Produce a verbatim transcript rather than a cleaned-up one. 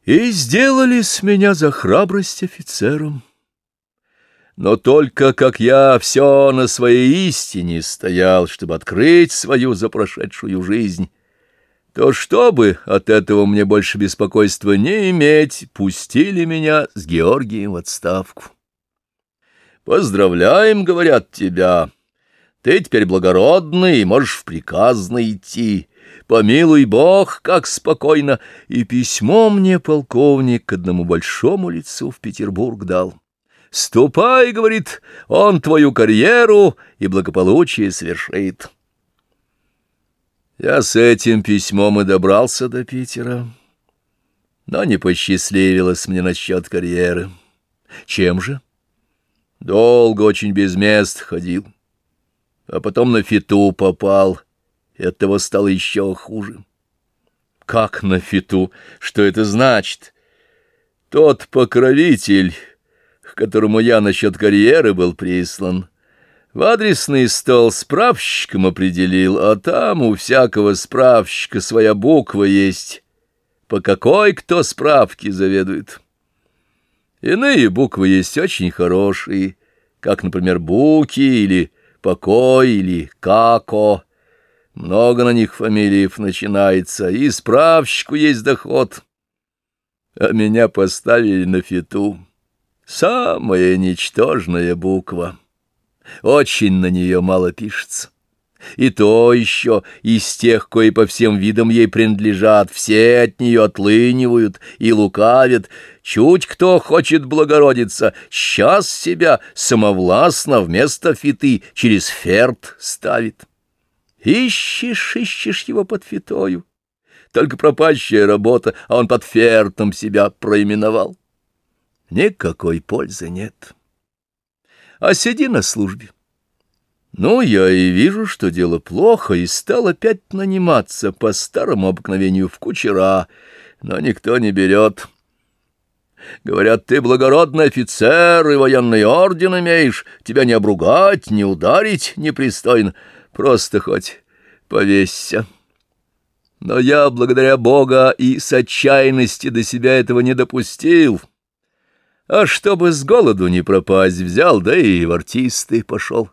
И сделали с меня за храбрость офицером. Но только как я все на своей истине стоял, чтобы открыть свою запрошедшую жизнь, то чтобы от этого мне больше беспокойства не иметь, пустили меня с Георгием в отставку. «Поздравляем, — говорят, — тебя. Ты теперь благородный и можешь в приказно идти. Помилуй Бог, как спокойно!» И письмо мне полковник к одному большому лицу в Петербург дал. «Ступай, — говорит, — он твою карьеру и благополучие совершит». Я с этим письмом и добрался до Питера, но не посчастливилось мне насчет карьеры. Чем же? Долго очень без мест ходил, а потом на фиту попал, и оттого стало еще хуже. Как на фиту? Что это значит? Тот покровитель, к которому я насчет карьеры был прислан, в адресный стол справщиком определил, а там у всякого справщика своя буква есть, по какой кто справки заведует. Иные буквы есть очень хорошие, как, например, Буки или Покой или Како. Много на них фамилиев начинается, и справщику есть доход. А меня поставили на фиту. Самая ничтожная буква. Очень на нее мало пишется. И то еще из тех, кои по всем видам ей принадлежат, все от нее отлынивают и лукавят. Чуть кто хочет благородиться, сейчас себя самовластно вместо фиты через ферт ставит. Ищешь, ищешь его под фитою. Только пропащая работа, а он под фертом себя проименовал. Никакой пользы нет. А сиди на службе. Ну, я и вижу, что дело плохо, и стал опять наниматься по старому обыкновению в кучера, но никто не берет. Говорят, ты благородный офицер и военный орден имеешь, тебя не обругать, не ударить непристойно, просто хоть повесься. Но я, благодаря Бога, и с отчаянности до себя этого не допустил. А чтобы с голоду не пропасть, взял, да и в артисты пошел.